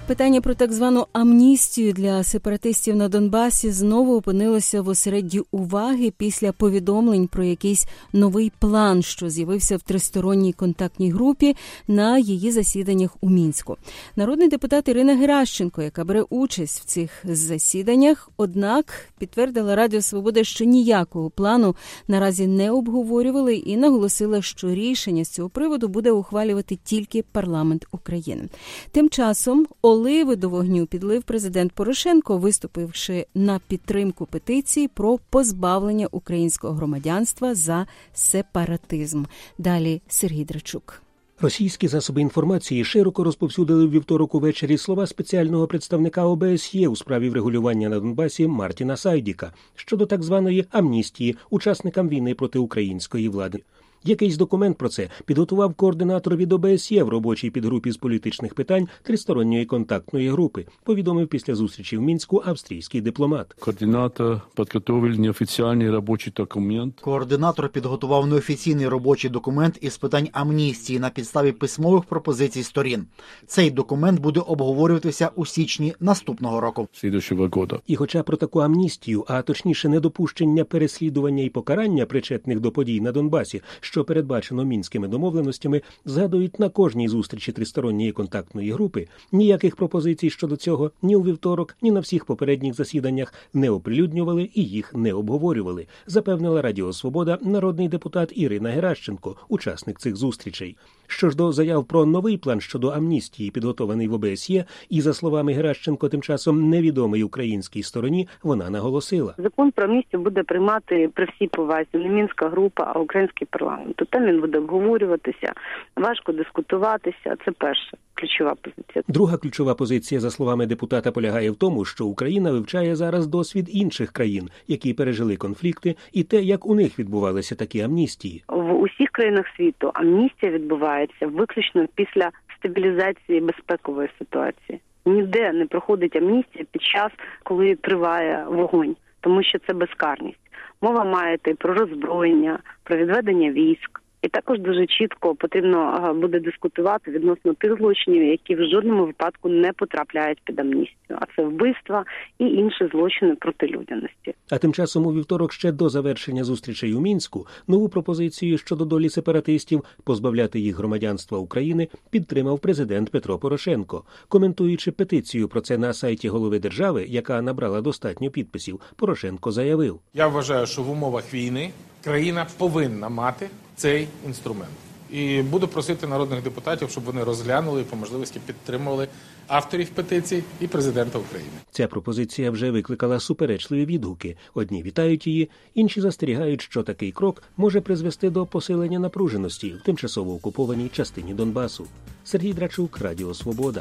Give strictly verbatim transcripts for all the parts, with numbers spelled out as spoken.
Питання про так звану амністію для сепаратистів на Донбасі знову опинилося в осередді уваги після повідомлень про якийсь новий план, що з'явився в тристоронній контактній групі на її засіданнях у Мінську. Народний депутат Ірина Геращенко, яка бере участь в цих засіданнях, однак підтвердила Радіо Свобода, що ніякого плану наразі не обговорювали і наголосила, що рішення з цього приводу буде ухвалювати тільки парламент України. Тим часом оливи до вогню підлив президент Порошенко, виступивши на підтримку петиції про позбавлення українського громадянства за сепаратизм. Далі Сергій Драчук. Російські засоби інформації широко розповсюдили в вівторок увечері слова спеціального представника О Б С Є у справі врегулювання на Донбасі Мартіна Сайдіка щодо так званої амністії учасникам війни проти української влади. Якийсь документ про це підготував координатор від О Б С Є в робочій підгрупі з політичних питань тристоронньої контактної групи, повідомив після зустрічі в Мінську австрійський дипломат. Координатор підготував неофіційний робочий документ. Координатор підготував неофіційний робочий документ із питань амністії на підставі письмових пропозицій сторін. Цей документ буде обговорюватися у січні наступного року. Слідуючого року. І хоча про таку амністію, а точніше недопущення переслідування і покарання причетних до подій на Донбасі, що передбачено мінськими домовленостями, згадують на кожній зустрічі тристоронньої контактної групи, ніяких пропозицій щодо цього ні у вівторок, ні на всіх попередніх засіданнях не оприлюднювали і їх не обговорювали, запевнила Радіо Свобода народний депутат Ірина Геращенко, учасник цих зустрічей. Що ж до заяв про новий план щодо амністії, підготований в О Б С Є, і, за словами Геращенко, тим часом невідомий українській стороні, вона наголосила. Закон про амністію буде приймати при всій повазі не Мінська група, а український парламент. То там він буде обговорюватися, важко дискутуватися. Це перша ключова позиція. Друга ключова позиція, за словами депутата, полягає в тому, що Україна вивчає зараз досвід інших країн, які пережили конфлікти, і те, як у них відбувалися такі амністії. В усіх країнах світу амністія відбувається виключно після стабілізації безпекової ситуації. Ніде не проходить амністія під час, коли триває вогонь, тому що це безкарність. Мова має йти про роззброєння, про відведення військ. І також дуже чітко потрібно буде дискутувати відносно тих злочинів, які в жодному випадку не потрапляють під амністію. А це вбивства і інші злочини проти людяності. А тим часом у вівторок ще до завершення зустрічей у Мінську нову пропозицію щодо долі сепаратистів позбавляти їх громадянства України підтримав президент Петро Порошенко. Коментуючи петицію про це на сайті голови держави, яка набрала достатньо підписів, Порошенко заявив. Я вважаю, що в умовах війни країна повинна мати цей інструмент. І буду просити народних депутатів, щоб вони розглянули і по можливості підтримували авторів петицій і президента України. Ця пропозиція вже викликала суперечливі відгуки. Одні вітають її, інші застерігають, що такий крок може призвести до посилення напруженості в тимчасово окупованій частині Донбасу. Сергій Драчук, Радіо Свобода.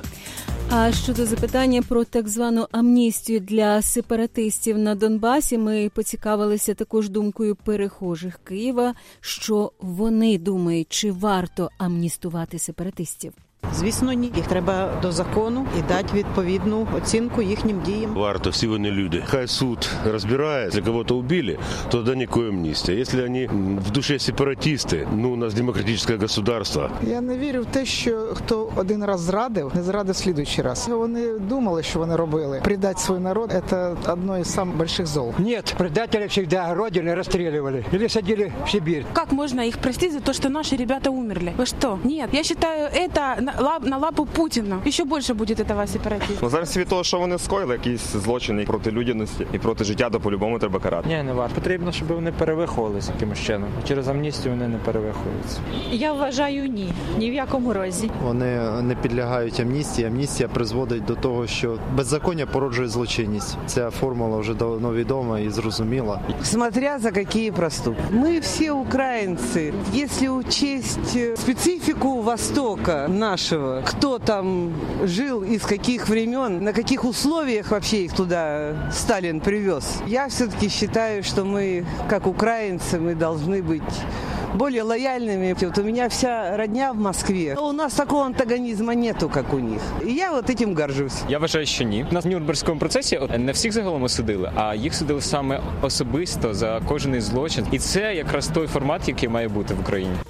А щодо запитання про так звану амністію для сепаратистів на Донбасі, ми поцікавилися також думкою перехожих Києва, що вони думають, чи варто амністувати сепаратистів. Звісно, ні. Їх треба до закону і дати відповідну оцінку їхнім діям. Варто, всі вони люди. Хай суд розбирає, якщо когось вбили, то тоді ніякої амністії. Якщо вони в душі сепаратисти, ну, у нас демократичне государство. Я не вірю в те, що хто один раз зрадив, не зрадив слідуючий раз. Вони думали, що вони робили. Предати свій народ – це одно із самих великих зол. Ні, предателей завжди родину розстрілювали або садили в Сибір. Як можна їх простити за те, що наші ребята умерли? Ви що? Ні, я вважаю, це на лапу Путіна. І ще більше буде цього сепаратизму. Ну, зараз від того, що вони скоїли, якісь злочини проти людяності і проти життя, то по-любому треба карати. Ні, не варто. Потрібно, щоб вони перевиховувалися якимось чином. Через амністію вони не перевиховуються. Я вважаю, ні. Ні в якому разі. Вони не підлягають амністії. Амністія призводить до того, що беззаконня породжує злочинність. Ця формула вже давно відома і зрозуміла. Смотря за які проступки. Ми всі українці. Якщо учесть специфіку Востока нашего, кто там жил, из каких времен, на каких условиях вообще их туда Сталин привез. Я все-таки считаю, что мы, как украинцы, мы должны быть более лояльными. Вот у меня вся родня в Москве. Но у нас такого антагонизма нету, как у них. И я вот этим горжусь. Я вважаю, що ні. На Нюрнберзькому процесі не всіх загалом осудили, а їх судили саме особисто за кожен із злочин. І це якраз той формат, який має бути в Україні.